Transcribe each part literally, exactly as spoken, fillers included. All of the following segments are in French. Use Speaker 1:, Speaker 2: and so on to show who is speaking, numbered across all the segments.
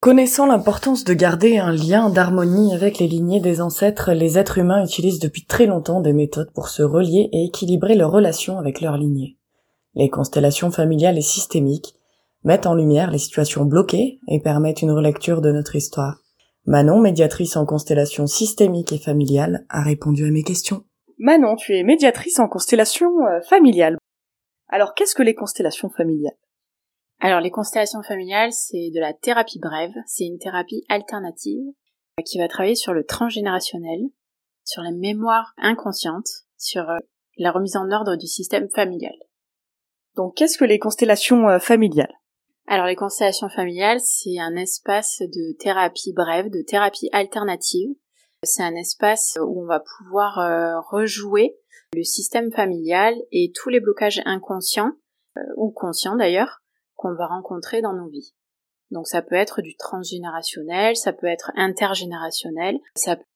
Speaker 1: Connaissant l'importance de garder un lien d'harmonie avec les lignées des ancêtres, les êtres humains utilisent depuis très longtemps des méthodes pour se relier et équilibrer leurs relations avec leurs lignées. Les constellations familiales et systémiques mettent en lumière les situations bloquées et permettent une relecture de notre histoire. Manon, médiatrice en constellation systémique et familiale, a répondu à mes questions.
Speaker 2: Manon, tu es médiatrice en constellation euh, familiale. Alors, qu'est-ce que les constellations familiales ?
Speaker 3: Alors, les constellations familiales, c'est de la thérapie brève. C'est une thérapie alternative qui va travailler sur le transgénérationnel, sur la mémoire inconsciente, sur la remise en ordre du système familial.
Speaker 2: Donc, qu'est-ce que les constellations euh, familiales ?
Speaker 3: Alors, les constellations familiales, c'est un espace de thérapie brève, de thérapie alternative. C'est un espace où on va pouvoir euh, rejouer le système familial et tous les blocages inconscients, euh, ou conscients d'ailleurs, qu'on va rencontrer dans nos vies. Donc ça peut être du transgénérationnel, ça peut être intergénérationnel, ça peut être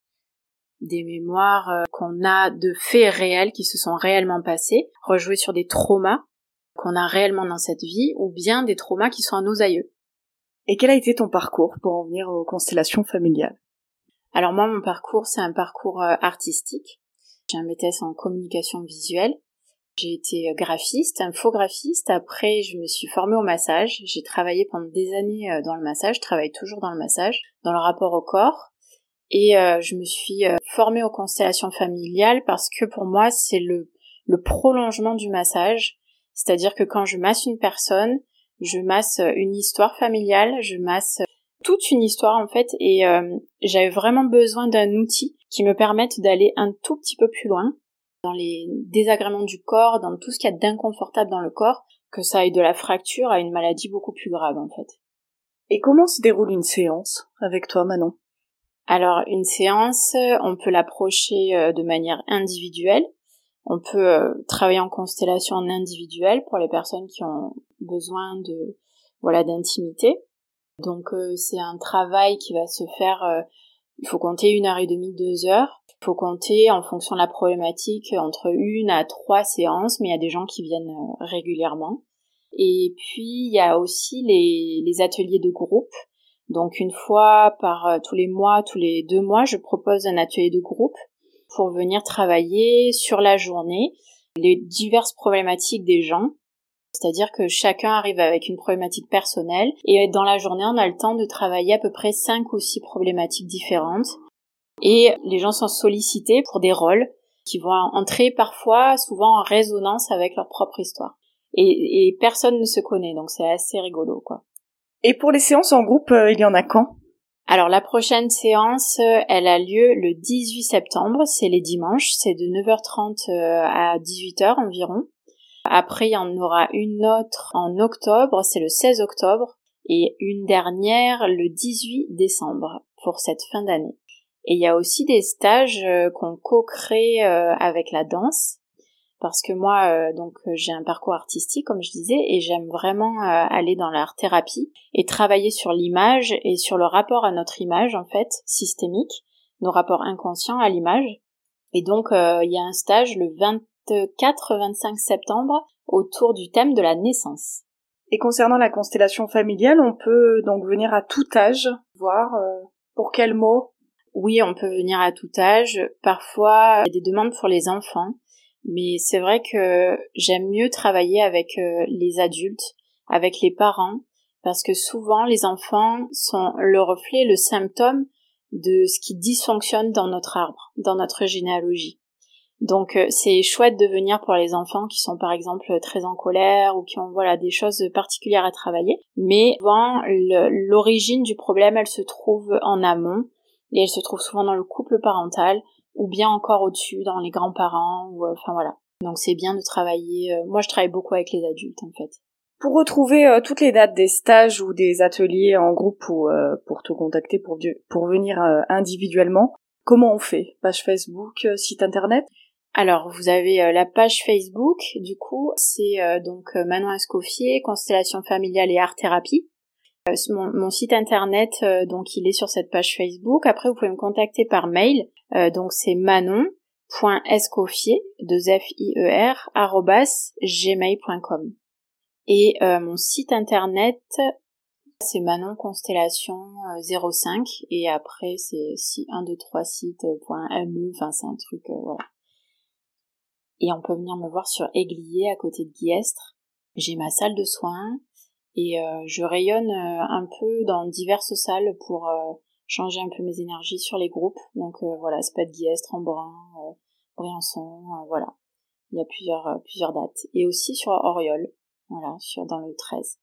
Speaker 3: des mémoires euh, qu'on a de faits réels qui se sont réellement passés, rejouer sur des traumas qu'on a réellement dans cette vie, ou bien des traumas qui sont à nos aïeux.
Speaker 2: Et quel a été ton parcours pour en venir aux constellations familiales ?
Speaker 3: Alors moi, mon parcours, c'est un parcours euh, artistique. J'ai un B T S en communication visuelle. J'ai été graphiste, infographiste. Après, je me suis formée au massage. J'ai travaillé pendant des années dans le massage. Je travaille toujours dans le massage, dans le rapport au corps. Et euh, je me suis euh, formée aux constellations familiales parce que pour moi, c'est le, le prolongement du massage. C'est-à-dire que quand je masse une personne, je masse une histoire familiale, je masse toute une histoire en fait. Et euh, j'avais vraiment besoin d'un outil qui me permette d'aller un tout petit peu plus loin dans les désagréments du corps, dans tout ce qu'il y a d'inconfortable dans le corps, que ça aille de la fracture à une maladie beaucoup plus grave en fait.
Speaker 2: Et comment se déroule une séance avec toi, Manon ?
Speaker 3: Alors une séance, on peut l'approcher de manière individuelle, on peut travailler en constellation en individuel pour les personnes qui ont besoin de voilà d'intimité. Donc c'est un travail qui va se faire, il faut compter une heure et demie, deux heures. Il faut compter en fonction de la problématique entre une à trois séances, mais il y a des gens qui viennent régulièrement. Et puis il y a aussi les, les ateliers de groupe. Donc une fois par tous les mois, tous les deux mois, je propose un atelier de groupe pour venir travailler sur la journée les diverses problématiques des gens. C'est-à-dire que chacun arrive avec une problématique personnelle et dans la journée, on a le temps de travailler à peu près cinq ou six problématiques différentes. Et les gens sont sollicités pour des rôles qui vont entrer parfois, souvent en résonance avec leur propre histoire. Et, et personne ne se connaît, donc c'est assez rigolo, quoi.
Speaker 2: Et pour les séances en groupe, euh, il y en a quand ?
Speaker 3: Alors la prochaine séance, elle a lieu le dix-huit septembre, c'est les dimanches, c'est de neuf heures trente à dix-huit heures environ. Après, il y en aura une autre en octobre, c'est le seize octobre, et une dernière le dix-huit décembre pour cette fin d'année. Et il y a aussi des stages euh, qu'on co-crée euh, avec la danse, parce que moi, euh, donc j'ai un parcours artistique, comme je disais, et j'aime vraiment euh, aller dans l'art thérapie et travailler sur l'image et sur le rapport à notre image, en fait, systémique, nos rapports inconscients à l'image. Et donc, euh, il y a un stage le vingt-quatre vingt-cinq septembre autour du thème de la naissance.
Speaker 2: Et concernant la constellation familiale, on peut donc venir à tout âge, voir euh, pour quel mot ?
Speaker 3: Oui, on peut venir à tout âge. Parfois, il y a des demandes pour les enfants, mais c'est vrai que j'aime mieux travailler avec euh, les adultes, avec les parents, parce que souvent, les enfants sont le reflet, le symptôme de ce qui dysfonctionne dans notre arbre, dans notre généalogie. Donc, euh, c'est chouette de venir pour les enfants qui sont, par exemple, très en colère ou qui ont voilà des choses particulières à travailler. Mais souvent, le, l'origine du problème, elle se trouve en amont. Et elle se trouve souvent dans le couple parental, ou bien encore au-dessus, dans les grands-parents, ou euh, enfin voilà. Donc c'est bien de travailler, euh, moi je travaille beaucoup avec les adultes en fait.
Speaker 2: Pour retrouver euh, toutes les dates des stages ou des ateliers en groupe ou euh, pour te contacter pour, pour venir euh, individuellement, comment on fait ? Page Facebook, euh, site internet ?
Speaker 3: Alors vous avez euh, la page Facebook, du coup, c'est euh, donc euh, Manon Escoffier, Constellation familiale et art thérapie. Euh, mon, mon site internet, euh, donc il est sur cette page Facebook. Après, vous pouvez me contacter par mail. Euh, donc c'est manon.escoffier, deux F I E R, arobase gmail point com. Et euh, mon site internet, C'est Manon Constellation euh, zéro cinq et après c'est si un deux trois sites.me, enfin c'est un truc euh, voilà. Et on peut venir me voir sur Aiglier à côté de Guillestre. J'ai ma salle de soins et euh, je rayonne euh, un peu dans diverses salles pour euh, changer un peu mes énergies sur les groupes. Donc euh, voilà, c'est pas de Guillestre, Embrun, euh, Briançon, euh, voilà. Il y a plusieurs euh, plusieurs dates et aussi sur Auriol, voilà, sur dans le treize.